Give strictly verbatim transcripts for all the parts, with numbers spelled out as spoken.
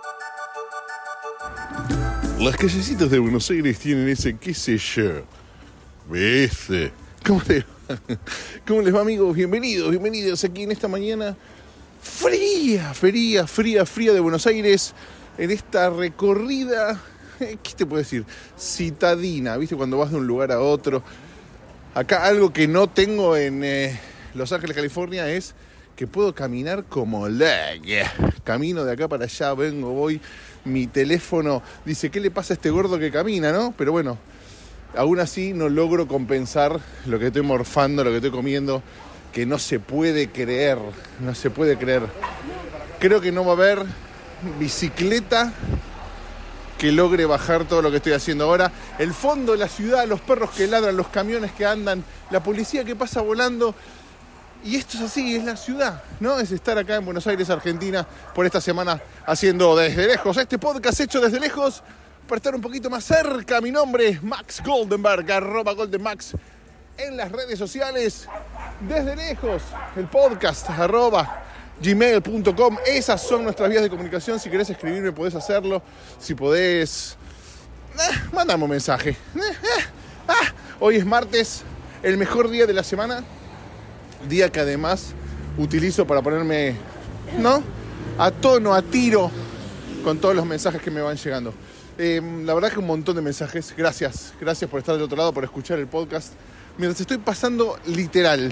Las callecitas de Buenos Aires tienen ese qué sé yo. ¿Viste? ¿Cómo les va? ¿Cómo les va, amigos? Bienvenidos, bienvenidos aquí en esta mañana fría, fría, fría, fría de Buenos Aires. En esta recorrida, ¿qué te puedo decir? Citadina, ¿viste? Cuando vas de un lugar a otro. Acá algo que no tengo en eh, Los Ángeles, California, es que puedo caminar como leg. Camino de acá para allá, vengo, voy. Mi teléfono dice, ¿qué le pasa a este gordo que camina, no? Pero bueno, aún así no logro compensar lo que estoy morfando, lo que estoy comiendo, que no se puede creer, no se puede creer. Creo que no va a haber bicicleta que logre bajar todo lo que estoy haciendo ahora. El fondo de la ciudad, los perros que ladran, los camiones que andan, la policía que pasa volando. Y esto es así, es la ciudad, ¿no? Es estar acá en Buenos Aires, Argentina, por esta semana haciendo Desde Lejos. Este podcast hecho desde lejos para estar un poquito más cerca. Mi nombre es Max Goldenberg, arroba Goldenmax en las redes sociales. Desde Lejos, el podcast, arroba gmail punto com. Esas son nuestras vías de comunicación. Si querés escribirme, podés hacerlo. Si podés, eh, mandame un mensaje. Eh, eh, ah, hoy es martes, el mejor día de la semana. Día que además utilizo para ponerme, ¿no?, a tono, a tiro con todos los mensajes que me van llegando. Eh, la verdad que un montón de mensajes. Gracias, gracias por estar del otro lado, por escuchar el podcast. Mientras estoy pasando literal,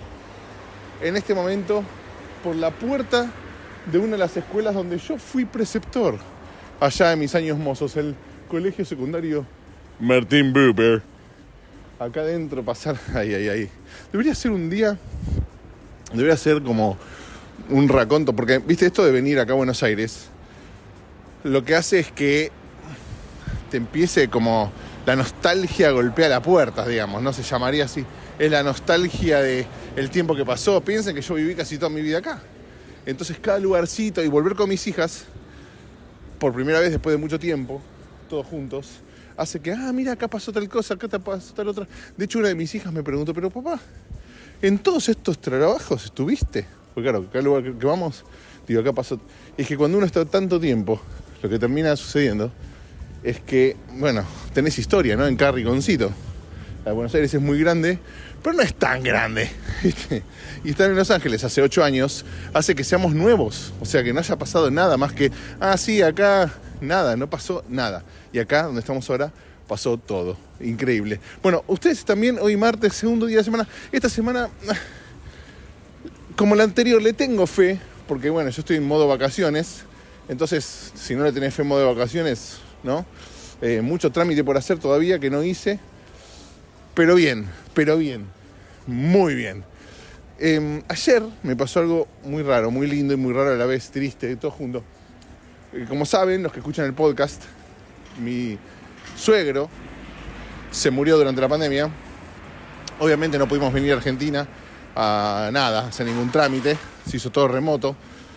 en este momento, por la puerta de una de las escuelas donde yo fui preceptor, allá en mis años mozos, el colegio secundario Martín Buber. Acá adentro pasar, ay, ay, ay. Debería ser un día, debería ser como un raconto, porque, viste, esto de venir acá a Buenos Aires, lo que hace es que te empiece como la nostalgia golpea la puerta, digamos, ¿no? Se llamaría así. Es la nostalgia de el tiempo que pasó. Piensen que yo viví casi toda mi vida acá. Entonces cada lugarcito, y volver con mis hijas, por primera vez después de mucho tiempo, todos juntos, hace que, ah, mira, acá pasó tal cosa, acá pasó tal otra. De hecho, una de mis hijas me preguntó, pero papá, ¿en todos estos trabajos estuviste? Porque claro, cada lugar que vamos, digo, acá pasó. Y es que cuando uno está tanto tiempo, lo que termina sucediendo es que, bueno, tenés historia, ¿no? En cada rinconcito. La de Buenos Aires es muy grande, pero no es tan grande, ¿viste? Y estar en Los Ángeles hace ocho años hace que seamos nuevos. O sea, que no haya pasado nada más que, ah, sí, acá nada, no pasó nada. Y acá, donde estamos ahora, pasó todo. Increíble. Bueno, ustedes también, hoy martes, segundo día de semana. Esta semana, como la anterior, le tengo fe, porque bueno, yo estoy en modo vacaciones. Entonces, si no le tenés fe en modo vacaciones, ¿no? Eh, mucho trámite por hacer todavía que no hice. Pero bien, pero bien. Muy bien. Eh, ayer me pasó algo muy raro, muy lindo y muy raro a la vez, triste, todo junto. Como saben, los que escuchan el podcast, mi suegro se murió durante la pandemia. Obviamente no pudimos venir a Argentina a nada, a hacer ningún trámite. Se hizo todo remoto.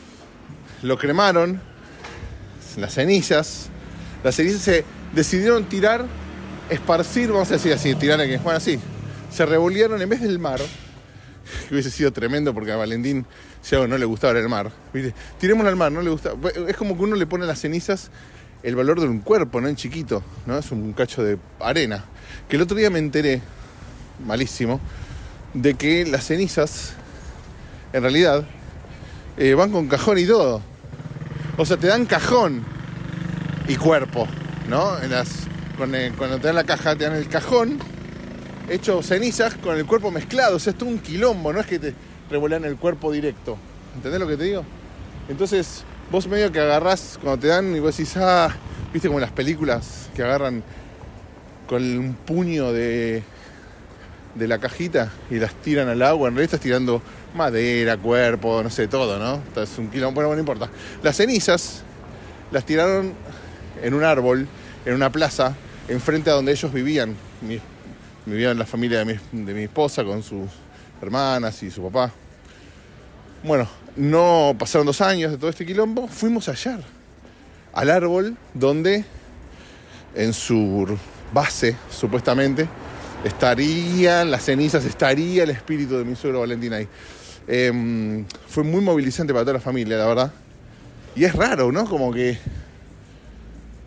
Lo cremaron, las cenizas. Las cenizas se decidieron tirar, esparcir, vamos a decir así, tirar en que bueno, así. Se revolvieron en vez del mar, que hubiese sido tremendo porque a Valentín, si algo no le gustaba era el mar, ¿viste? Tirémoslo al mar, no le gusta. Es como que uno le pone a las cenizas el valor de un cuerpo, ¿no? En chiquito, ¿no? Es un cacho de arena. Que el otro día me enteré, malísimo, de que las cenizas, en realidad, eh, van con cajón y todo. O sea, te dan cajón y cuerpo, ¿no? En las, con el, cuando te dan la caja, te dan el cajón hecho cenizas con el cuerpo mezclado. O sea, es todo un quilombo, no es que te revolean el cuerpo directo. ¿Entendés lo que te digo? Entonces, vos medio que agarrás cuando te dan y vos decís, ah, viste como en las películas que agarran con un puño de, de la cajita y las tiran al agua. En realidad estás tirando madera, cuerpo, no sé, todo, ¿no? Es un quilombo, bueno, no importa. Las cenizas las tiraron en un árbol, en una plaza, enfrente a donde ellos vivían. Mi, vivían la familia de mi, de mi esposa con sus hermanas y su papá. Bueno, no pasaron dos años de todo este quilombo. Fuimos a hallar al árbol donde en su base, supuestamente, estarían las cenizas, estaría el espíritu de mi suegro Valentín ahí. Eh, fue muy movilizante para toda la familia, la verdad. Y es raro, ¿no? Como que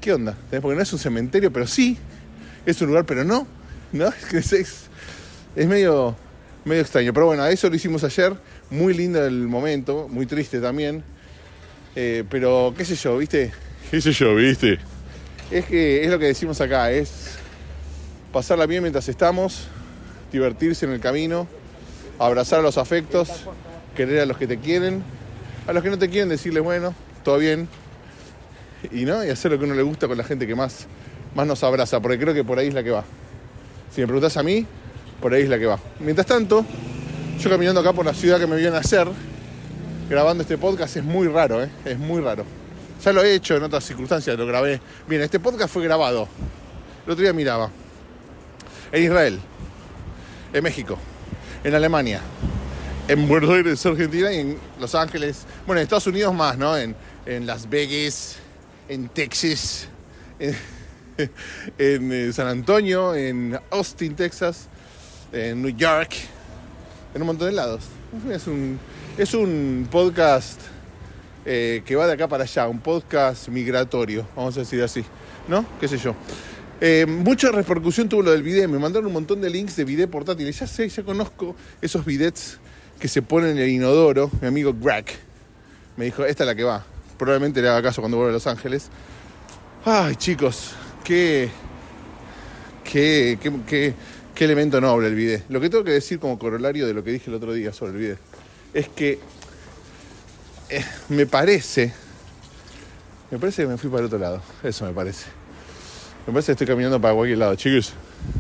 ¿qué onda? Porque no es un cementerio, pero sí. Es un lugar, pero no. ¿No? Es, es, es medio, medio extraño. Pero bueno, eso lo hicimos ayer. Muy lindo el momento. Muy triste también. Eh, pero, qué sé yo, ¿viste? ¿Qué sé yo, viste? Es que es lo que decimos acá. Es pasarla bien mientras estamos. Divertirse en el camino. Abrazar a los afectos. Querer a los que te quieren. A los que no te quieren decirles, bueno, todo bien. Y no, y hacer lo que a uno le gusta con la gente que más, más nos abraza, porque creo que por ahí es la que va. Si me preguntás a mí, por ahí es la que va. Mientras tanto, yo caminando acá por la ciudad que me vio nacer, grabando este podcast, es muy raro, ¿eh? Es muy raro. Ya lo he hecho en otras circunstancias, lo grabé. Bien, este podcast fue grabado. El otro día miraba. En Israel, en México, en Alemania, en Buenos Aires, Argentina, y en Los Ángeles. Bueno, en Estados Unidos más, ¿no? En, en Las Vegas, en Texas, en, en San Antonio, en Austin, Texas, en New York, en un montón de lados. Es un, es un podcast eh, que va de acá para allá, un podcast migratorio, vamos a decir así, ¿no? ¿Qué sé yo? Eh, mucha repercusión tuvo lo del bidet, me mandaron un montón de links de bidet portátiles. Ya sé, ya conozco esos bidets que se ponen en el inodoro. Mi amigo Greg me dijo, esta es la que va. Probablemente le haga caso cuando vuelva a Los Ángeles. Ay, chicos, qué, qué, qué, qué, qué elemento noble el bidet. Lo que tengo que decir como corolario de lo que dije el otro día sobre el bidet es que eh, me parece, me parece que me fui para el otro lado. Eso me parece. Me parece que estoy caminando para cualquier lado, chicos.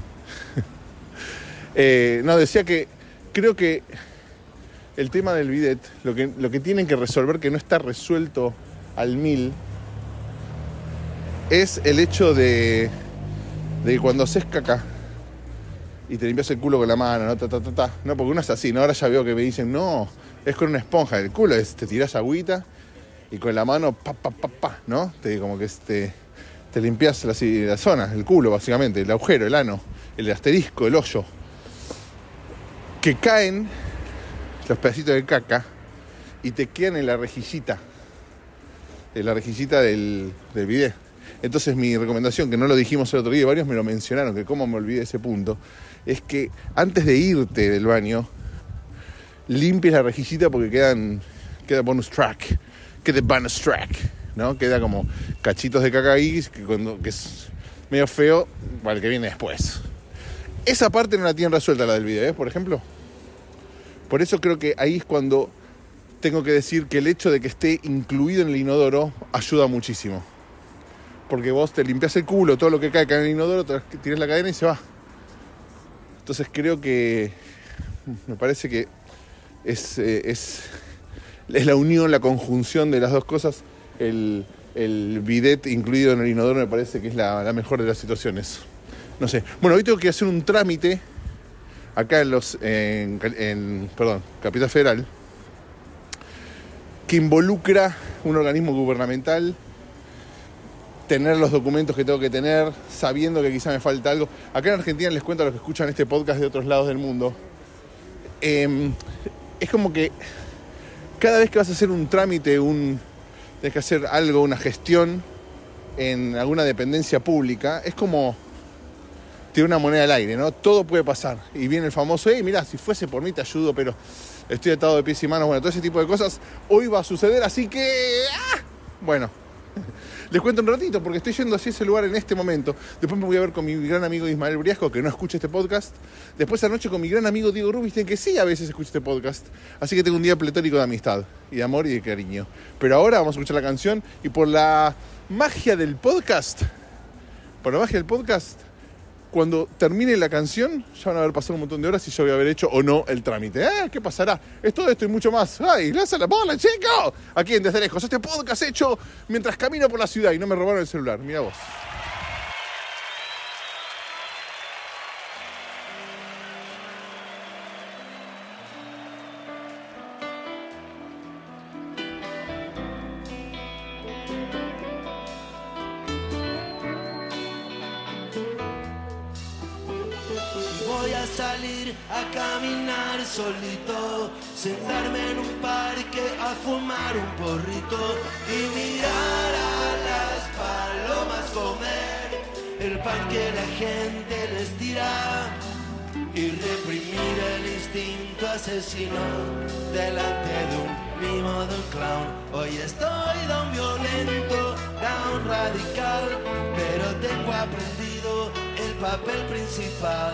eh, no, decía que creo que el tema del bidet, lo que, lo que tienen que resolver, que no está resuelto al mil, es el hecho de, de cuando haces caca y te limpias el culo con la mano, ¿no? Ta, ta, ta, ta. No, porque uno es así, ¿no? Ahora ya veo que me dicen, no, es con una esponja. El culo es, te tirás agüita y con la mano, pa, pa, pa, pa, ¿no? Te, como que te, te limpias la, la zona, el culo, básicamente, el agujero, el ano, el asterisco, el hoyo. Que caen los pedacitos de caca y te quedan en la rejillita, en la rejillita del, del bidet. Entonces mi recomendación, que no lo dijimos el otro día, varios me lo mencionaron, que cómo me olvidé ese punto, es que antes de irte del baño, limpies la rejillita porque quedan, queda bonus track, queda bonus track, ¿no? Queda como cachitos de caca ahí, que, cuando, que es medio feo para el que viene después. Esa parte no la tienen resuelta la del bidet, ¿eh? Por ejemplo. Por eso creo que ahí es cuando tengo que decir que el hecho de que esté incluido en el inodoro ayuda muchísimo. Porque vos te limpias el culo, todo lo que cae, cae en el inodoro, te tirás la cadena y se va. Entonces creo que me parece que es, eh, es, es la unión, la conjunción de las dos cosas. El, el bidet incluido en el inodoro me parece que es la, la mejor de las situaciones. No sé. Bueno, hoy tengo que hacer un trámite acá en los en, en perdón, Capital Federal, que involucra un organismo gubernamental, tener los documentos que tengo que tener, sabiendo que quizá me falta algo. Acá en Argentina, les cuento a los que escuchan este podcast de otros lados del mundo, eh, es como que cada vez que vas a hacer un trámite, un, tienes que hacer algo, una gestión en alguna dependencia pública, es como tiene una moneda al aire, ¿no? Todo puede pasar. Y viene el famoso, hey, mirá, si fuese por mí te ayudo, pero estoy atado de pies y manos. Bueno, todo ese tipo de cosas hoy va a suceder, así que... ¡ah! Bueno, les cuento un ratito, porque estoy yendo hacia ese lugar en este momento. Después me voy a ver con mi gran amigo Ismael Briasco, que no escucha este podcast. Después anoche con mi gran amigo Diego Rubinstein, que sí a veces escucha este podcast. Así que tengo un día pletórico de amistad, y de amor y de cariño. Pero ahora vamos a escuchar la canción, y por la magia del podcast, por la magia del podcast... Cuando termine la canción, ya van a haber pasado un montón de horas y yo voy a haber hecho o no el trámite. ¿Eh? ¿Qué pasará? Es todo esto y mucho más. ¡Ay, lanza la bola, chico! Aquí en Desde Lejos. Este podcast hecho mientras camino por la ciudad y no me robaron el celular. Mira vos. Voy a salir a caminar solito, sentarme en un parque a fumar un porrito y mirar a las palomas pan que la gente les tira y reprimir el instinto asesino delante de un mimo, de un clown. Hoy estoy tan violento, tan radical, pero tengo aprendido el papel principal.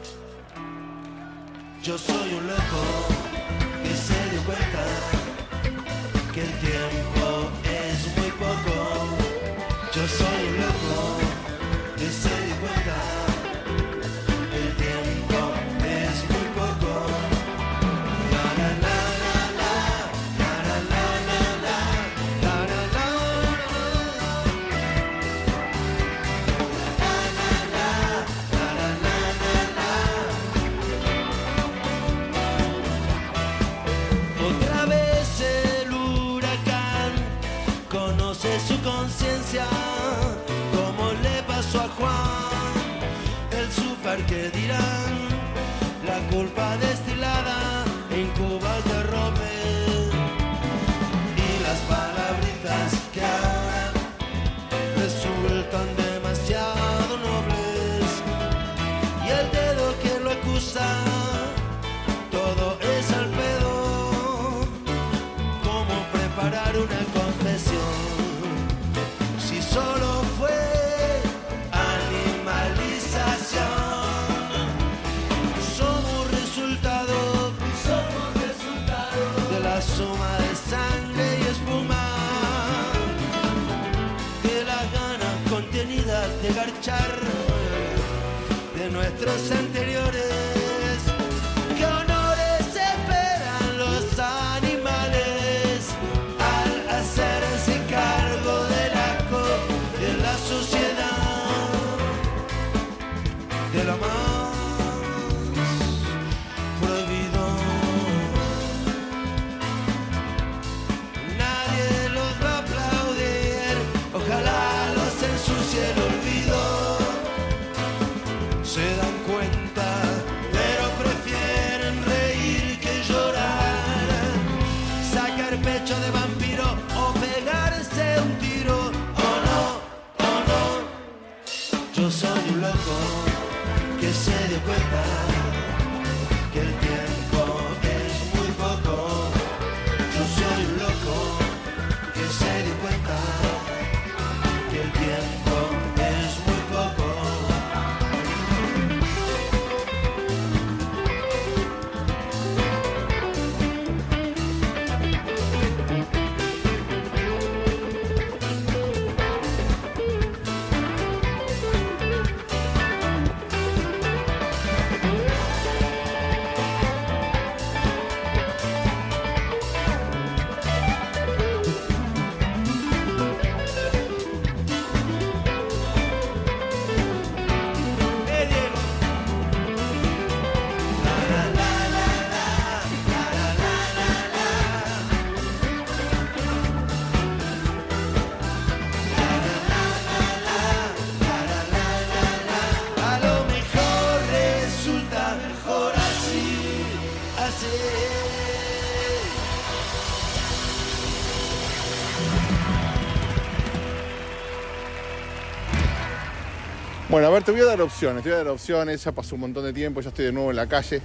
Yo soy un loco que se dio cuenta que el tiempo es muy poco. Yo soy un loco que se dio cuenta que el tiempo es muy poco. La la la la la, la la la la la, la la la la. Otra vez el huracán conoce su conciencia, como le pasó a Juan, el super que dirán, la culpa destilada en cubas de romer, y las palabritas que ahora resultan demasiado nobles, y el dedo que lo acusa, todo es al pedo. ¿Cómo preparar una confesión si solo fue animalización? Somos resultado, somos resultado de la suma de sangre y espuma, de la gana contenida de garchar de nuestros anteriores. ¿Qué honores esperan los animales al hacerse cargo del asco de la sociedad, de lo más prohibido? Nadie los va a aplaudir, ojalá los ensucie el olvido. Se dan cuenta, pero prefieren reír que llorar, sacar pecho de vampiro o pegarse un tiro. Oh no, oh no. Yo soy un loco que se dio cuenta que el tiempo es muy poco. Yo soy un loco que se dio cuenta que el tiempo es muy poco. Eh, Diego. La la la la la, la la la la la. La la la la la, la la la la la. A lo mejor resulta mejor así, así. Bueno, a ver, te voy a dar opciones, te voy a dar opciones, ya pasó un montón de tiempo, ya estoy de nuevo en la calle.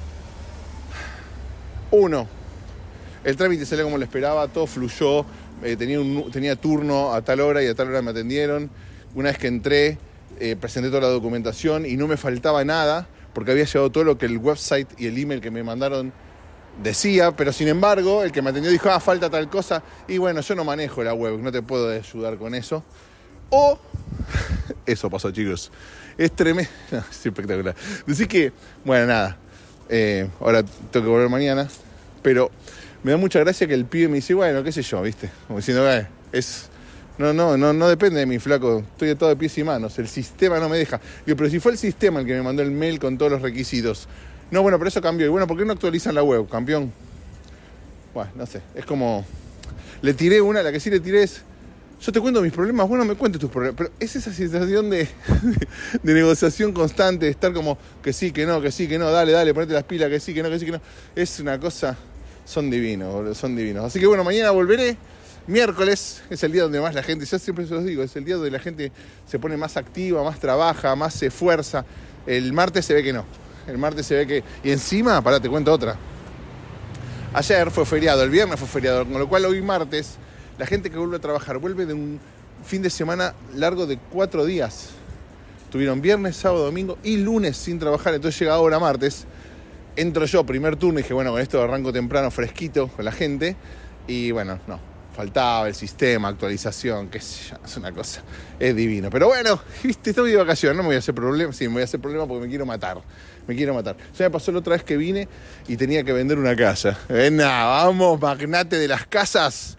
Uno, el trámite salió como lo esperaba, todo fluyó, eh, tenía, un, tenía turno a tal hora y a tal hora me atendieron. Una vez que entré, eh, presenté toda la documentación y no me faltaba nada, porque había llegado todo lo que el website y el email que me mandaron decía, pero sin embargo, el que me atendió dijo, ah, falta tal cosa, y bueno, yo no manejo la web, no te puedo ayudar con eso. O, eso pasó, chicos, es tremendo, no, es espectacular. Decir que, bueno, nada, eh, ahora tengo que volver mañana, pero me da mucha gracia que el pibe me dice, bueno, qué sé yo, ¿viste? Como diciendo, eh, es, no, no, no, no depende de mí, flaco, estoy atado de pies y manos, el sistema no me deja. Digo, pero si fue el sistema el que me mandó el mail con todos los requisitos. No, bueno, pero eso cambió. Y bueno, ¿por qué no actualizan la web, campeón? Bueno, no sé, es como, le tiré una, la que sí le tiré es, yo te cuento mis problemas, bueno, me cuentes tus problemas. Pero es esa sensación de, de, de negociación constante, de estar como que sí, que no, que sí, que no, dale, dale, ponete las pilas, que sí, que no, que sí, que no. Es una cosa, son divinos, boludo, son divinos. Así que bueno, mañana volveré Miércoles es el día donde más la gente, yo siempre se los digo, es el día donde la gente se pone más activa, más trabaja, más se esfuerza. El martes se ve que no. El martes se ve que... Y encima, pará, te cuento otra. Ayer fue feriado, el viernes fue feriado, con lo cual hoy martes, la gente que vuelve a trabajar vuelve de un fin de semana largo de cuatro días. Tuvieron viernes, sábado, domingo y lunes sin trabajar, entonces llega ahora martes. Entro yo, primer turno, y dije, bueno, con esto arranco temprano, fresquito, con la gente. Y bueno, no, faltaba el sistema, actualización, qué sé yo, es una cosa, es divino. Pero bueno, viste, estoy de vacaciones, no me voy a hacer problema, sí, me voy a hacer problema porque me quiero matar, me quiero matar. Ya me pasó la otra vez que vine y tenía que vender una casa. Venga, vamos, magnate de las casas.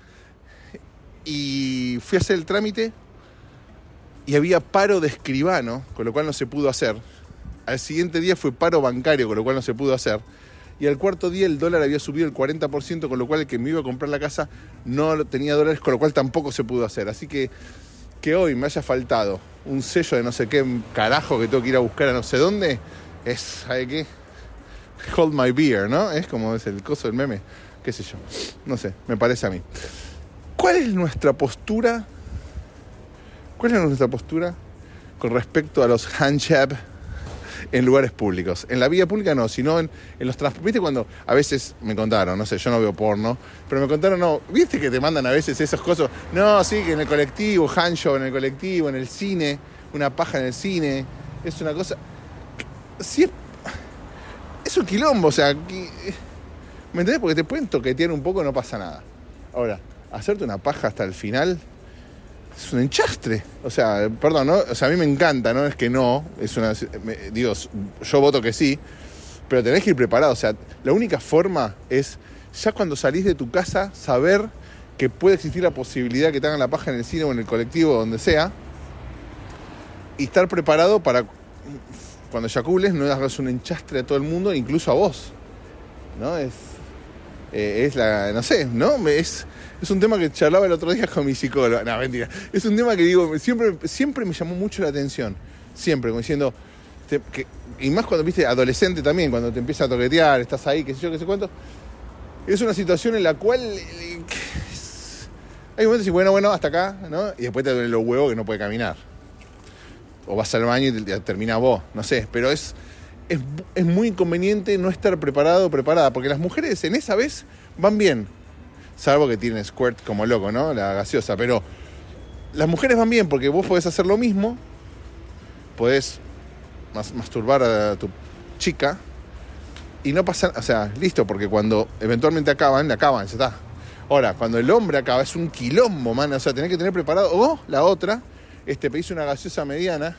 Y fui a hacer el trámite y había paro de escribano, con lo cual no se pudo hacer. Al siguiente día fue paro bancario, con lo cual no se pudo hacer. Y al cuarto día el dólar había subido el cuarenta por ciento, con lo cual el que me iba a comprar la casa no tenía dólares, con lo cual tampoco se pudo hacer. Así que que hoy me haya faltado un sello de no sé qué carajo que tengo que ir a buscar a no sé dónde, es, ¿sabe qué? Hold my beer, ¿no? Es como es el coso del meme, qué sé yo. No sé, me parece a mí. ¿Cuál es nuestra postura? ¿Cuál es nuestra postura con respecto a los handjobs en lugares públicos? En la vía pública no, sino en, en los transportes. ¿Viste cuando a veces me contaron, no sé, yo no veo porno, pero me contaron, no, ¿viste que te mandan a veces esas cosas? No, sí, que en el colectivo, handjob en el colectivo, en el cine, una paja en el cine, es una cosa... Sí, es, es un quilombo, o sea, que, ¿me entendés? Porque te pueden toquetear un poco, no pasa nada. Ahora, hacerte una paja hasta el final es un enchastre. O sea, perdón, ¿no? O sea, a mí me encanta, no es que no, es una, me, digo, yo voto que sí, pero tenés que ir preparado. O sea, la única forma es, ya cuando salís de tu casa, saber que puede existir la posibilidad que te hagan la paja en el cine o en el colectivo o donde sea, y estar preparado para cuando eyacules no hagas un enchastre a todo el mundo, incluso a vos, ¿no? Es, eh, es la, no sé, ¿no? Es... Es un tema que charlaba el otro día con mi psicóloga. No, mentira. Es un tema que digo, siempre, siempre me llamó mucho la atención. Siempre, como diciendo, te, que, y más cuando, viste, adolescente también, cuando te empieza a toquetear, estás ahí, qué sé yo, qué sé cuánto. Es una situación en la cual eh, es, hay momentos y bueno, bueno, hasta acá, ¿no? Y después te duelen los huevos que no puede caminar. O vas al baño y te, te termina vos, no sé. Pero es, es, es muy inconveniente no estar preparado o preparada, porque las mujeres en esa vez van bien. Salvo que tienen squirt como loco, ¿no? La gaseosa. Pero las mujeres van bien porque vos podés hacer lo mismo. Podés mas- masturbar a tu chica. Y no pasa... O sea, listo, porque cuando eventualmente acaban, acaban, ya está. Ahora, cuando el hombre acaba, es un quilombo, man. O sea, tenés que tener preparado... O la otra, este, pedís una gaseosa mediana.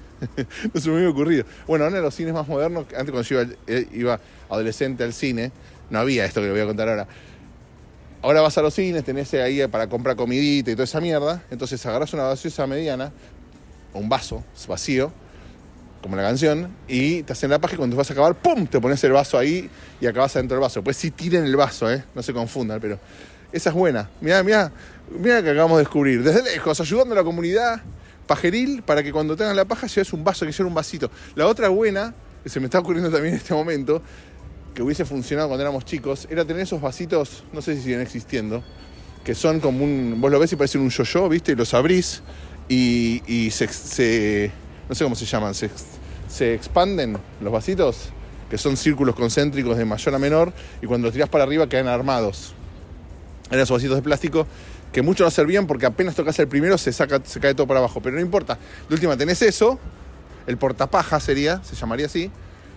No se me había ocurrido. Bueno, ahora en los cines más modernos, antes cuando yo iba, iba adolescente al cine, no había esto que le voy a contar ahora. Ahora vas a los cines, tenés ahí para comprar comidita y toda esa mierda. Entonces agarrás una gaseosa mediana, o un vaso vacío, como la canción, y te hacen la paja y cuando te vas a acabar, ¡pum!, te pones el vaso ahí y acabas adentro del vaso. Pues sí tiren el vaso, ¿eh? No se confundan, pero esa es buena. Mirá, mirá, mirá que acabamos de descubrir. Desde lejos, ayudando a la comunidad pajeril para que cuando tengan la paja lleves un vaso, que lleve un vasito. La otra buena, que se me está ocurriendo también en este momento, que hubiese funcionado cuando éramos chicos, era tener esos vasitos, no sé si siguen existiendo, que son como un... Vos lo ves y parecen un yo-yo, ¿viste? Y los abrís y, y se, se... no sé cómo se llaman, se, se expanden los vasitos, que son círculos concéntricos de mayor a menor, y cuando los tirás para arriba quedan armados. Eran esos vasitos de plástico que mucho no servían porque apenas tocas el primero se, saca, se cae todo para abajo. Pero no importa. De última tenés eso, el portapaja sería, se llamaría así,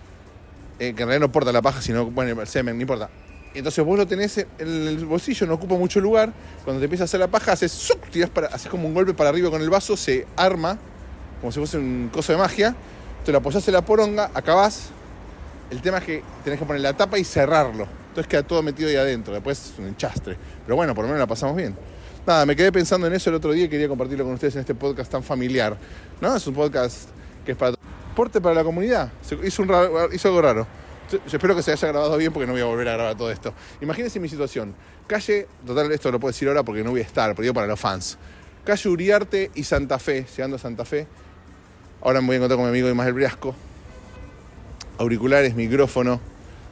Eh, que en realidad no importa la paja, sino bueno, el semen, no importa. Y entonces vos lo tenés en el bolsillo, no ocupa mucho lugar. Cuando te empieza a hacer la paja, haces, ¡suc! Tirás para, haces como un golpe para arriba con el vaso, se arma, como si fuese un coso de magia. Te lo apoyás en la poronga, acabás. El tema es que tenés que poner la tapa y cerrarlo. Entonces queda todo metido ahí adentro. Después es un enchastre. Pero bueno, por lo menos la pasamos bien. Nada, me quedé pensando en eso el otro día y quería compartirlo con ustedes en este podcast tan familiar, ¿no? Es un podcast que es para... Porte para la comunidad. Se hizo, un raro, hizo algo raro. Yo, yo espero que se haya grabado bien porque no voy a volver a grabar todo esto. Imagínense mi situación. Calle, total, esto lo puedo decir ahora porque no voy a estar, pero digo para los fans. Calle Uriarte y Santa Fe, llegando a Santa Fe. Ahora me voy a encontrar con mi amigo Ismael Briasco. Auriculares, micrófono,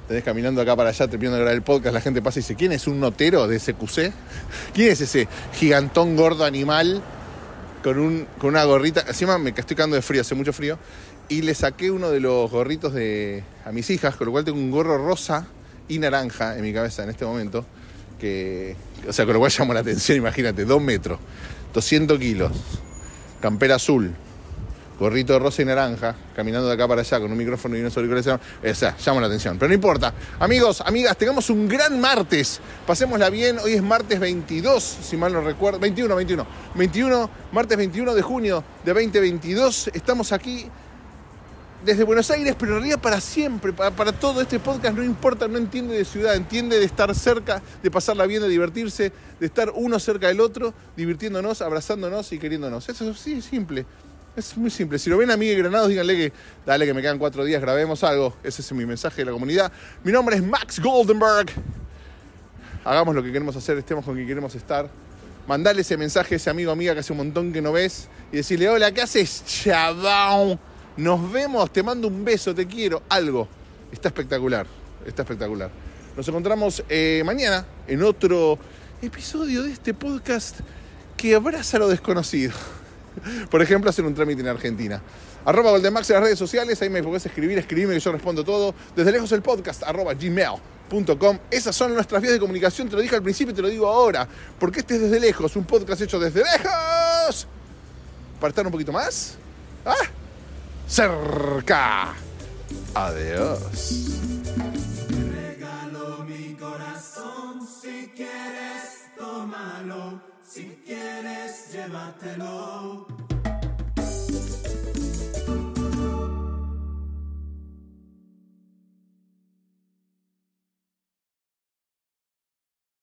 tenés caminando acá para allá, terminando de grabar el podcast, la gente pasa y dice, ¿quién es un notero de ese Q C? ¿Quién es ese gigantón gordo animal con, un, con una gorrita? Encima me estoy cagando de frío, hace mucho frío. Y le saqué uno de los gorritos de, a mis hijas, con lo cual tengo un gorro rosa y naranja en mi cabeza en este momento. Que, o sea, con lo cual llamo la atención, imagínate, dos metros, doscientos kilos, campera azul, gorrito rosa y naranja, caminando de acá para allá con un micrófono y unos auriculares. O sea, llama la atención. Pero no importa. Amigos, amigas, tengamos un gran martes. Pasémosla bien. Hoy es martes veintidós, si mal no recuerdo. veintiuno, veintiuno. veintiuno, martes veintiuno de junio de veinte veintidós. Estamos aquí desde Buenos Aires, pero en realidad para siempre, para, para todo este podcast, no importa, no entiende de ciudad, entiende de estar cerca, de pasarla bien, de divertirse, de estar uno cerca del otro, divirtiéndonos, abrazándonos y queriéndonos. Eso es sí, simple. Es muy simple. Si lo ven a Miguel Granados, díganle que dale que me quedan cuatro días, grabemos algo. Ese es mi mensaje de la comunidad. Mi nombre es Max Goldenberg. Hagamos lo que queremos hacer, estemos con quien queremos estar. Mandale ese mensaje a ese amigo o amiga que hace un montón que no ves y decirle, hola, ¿qué haces, chabón? Nos vemos, te mando un beso, te quiero, algo. Está espectacular, está espectacular. Nos encontramos eh, mañana en otro episodio de este podcast que abraza lo desconocido. Por ejemplo, hacer un trámite en Argentina. Arroba Goldenmax en las redes sociales, ahí me podés escribir, escribirme que yo respondo todo. Desde lejos el podcast, arroba gmail punto com. Esas son nuestras vías de comunicación, te lo dije al principio y te lo digo ahora. Porque este es Desde Lejos, un podcast hecho desde lejos. Para estar un poquito más ¿ah? cerca. Adiós. Te regalo mi corazón, si quieres, tómalo. Si quieres, llévatelo.